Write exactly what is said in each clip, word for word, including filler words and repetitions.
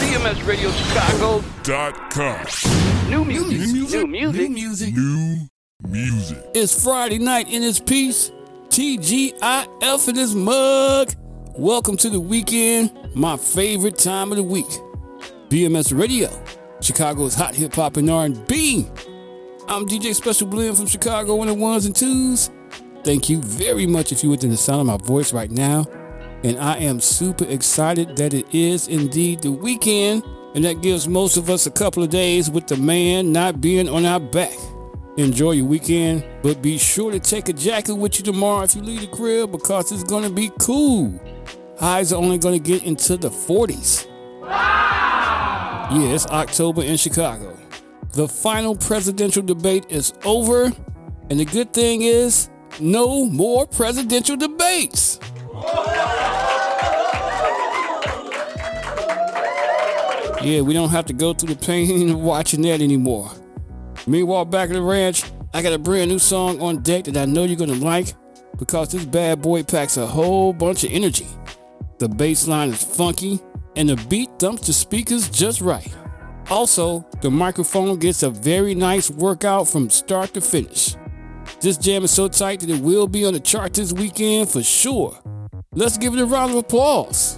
B M S Radio Chicago dot com. New music. New music. New music. New music. New music. It's Friday night in this piece. T G I F in this mug. Welcome to the weekend, my favorite time of the week. B M S Radio, Chicago's hot hip hop and R and B. I'm D J Special Blend from Chicago on the ones and twos. Thank you very much if you're within the sound of my voice right now. And I am super excited that it is indeed the weekend, and that gives most of us a couple of days with the man not being on our back. Enjoy your weekend, but be sure to take a jacket with you tomorrow if you leave the crib, because it's going to be cool. Highs are only going to get into the forties. Wow! Yeah, it's October in Chicago. The final presidential debate is over, and the good thing is, no more presidential debates. Yeah, we don't have to go through the pain of watching that anymore. Meanwhile, back at the ranch, I got a brand new song on deck that I know you're going to like, because this bad boy packs a whole bunch of energy. The bass line is funky, and the beat dumps the speakers just right. Also, the microphone gets a very nice workout from start to finish. This jam is so tight that it will be on the chart this weekend for sure. Let's give it a round of applause.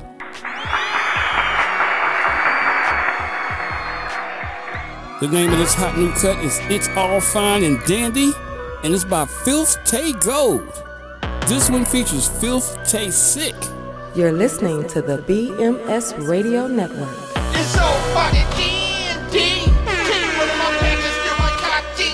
The name of this hot new cut is It's All Fine and Dandy, and it's by Filth Tay Gold. This one features Filth Tay Sick. You're listening to the B M S Radio Network. It's all fine and dandy. One of my fingers feel like cotton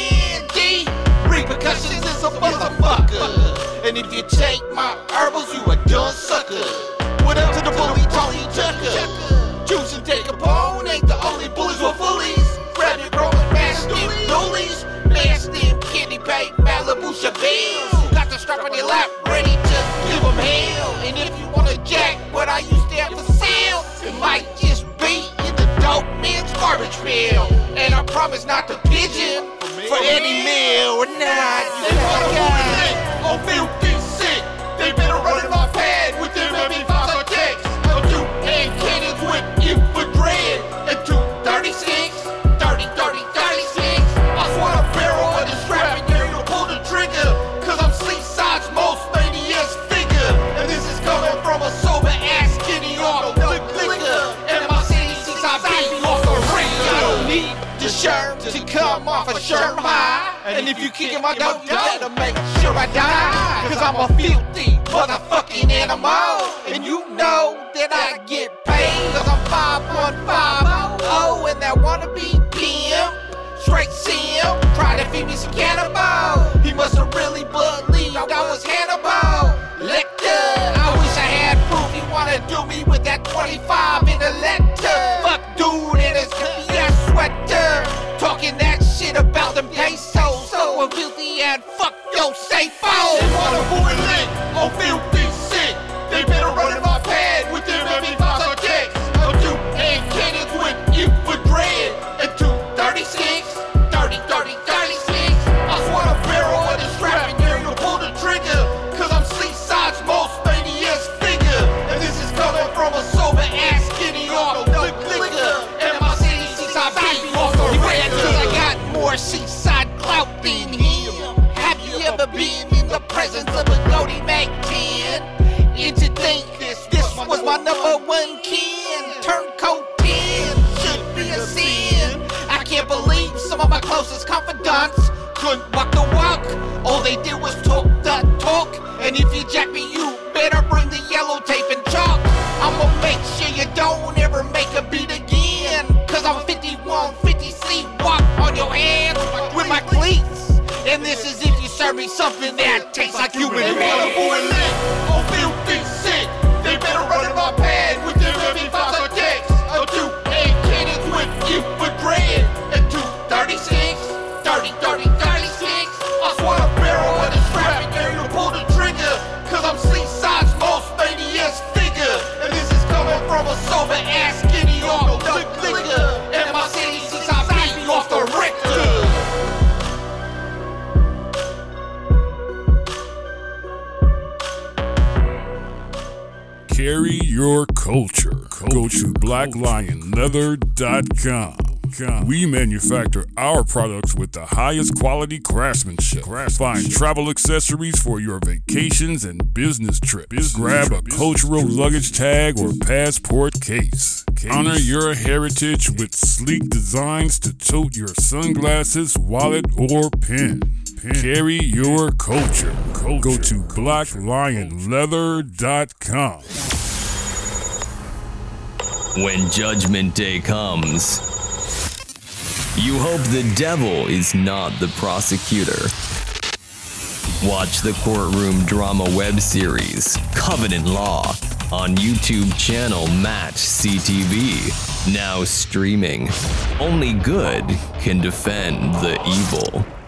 candy. Repercussions is a motherfucker. And if you take my herbals, you a dumb sucker. What up to the bully Tony Tucker? Juice and take a bone ain't the only bullies or bullies. Grab your growing mash them doolies. Mash them candy paint Malibu Chevelles. You got the strap on your lap ready to give them hell. And if you want to jack what I used to have for sale, it might just be in the dope man's garbage pail. And I promise not to pigeon for any meal or not. They want to move it lit on filthy sick. They better run in my pad with them M B fives or texts. I'm two hand cannons with infrared and two thirty-six, thirty, thirty, thirty-six. I swat a barrel of the strap and dare you to pull the trigger, cause I'm Seaside's most maniac figure. And this is coming from a sober ass skinny auto liquor. And my city Seaside baby off the ring. I don't need the shirt to come off a shirt high. And if you kicking my dope, you better make sure I die. Cause I'm a filthy motherfucking animal. And you know that I get paid, cause I'm five one five oh. And that wannabe P M, straight Sim, tried to feed me some cannibal. He must've really believed I was Hannibal Lecter. I wish I had proof he wanna do me with that twenty-five in a letter. Fuck dude in his P S sweater, talking that shit about them pesos. So I'm filthy and fuck your safe phone. They wanna boy lit on filthy sick. They better run in my pad with them M B fives or texts. I'm two hand cannons with infrared and two thirty-six, thirty, thirty, thirty-six. I swat a barrel of the strap and dare you to pull the trigger, cause I'm Seaside's most maniac figure. And this is coming from a sober ass skinny auto liquor. And my city Seaside baby off the red, cause I got more Seaside clout than him. Have you ever been in the presence of a Cody Mac ten? And to think this, this was my number one kin. Turncoat ten should be a sin. I can't believe some of my closest confidants couldn't walk the walk. All they did was talk the talk. And if you jack me, you better bring the yellow tape and chalk. I'ma make sure you don't ever make a beat again, cause I'm fifty-one fifty C walk on your hands with my cleats. And this is if you serve me something that tastes like human meat. They wanna boy lit on filthy sick. They better run in my pad with them M B fives or texts. I'm two hand cannons with infrared and two thirty-six, thirty, thirty, thirty-six. I swat a barrel of the strap and dare you to pull the trigger, cause I'm Seaside's most maniac figure. And this is coming from a sober ass skinny auto liquor. And my city Seaside baby off the Richter. Carry your culture. Go to black lion leather dot com. We manufacture our products with the highest quality craftsmanship. Find travel accessories for your vacations and business trips. Grab a cultural luggage tag or passport case. Honor your heritage with sleek designs to tote your sunglasses, wallet, or pen. Carry your culture. Go to black lion leather dot com. When Judgment Day comes, you hope the devil is not the prosecutor. Watch the courtroom drama web series, Covenant Law, on YouTube channel Match C T V. Now streaming. Only good can defend the evil.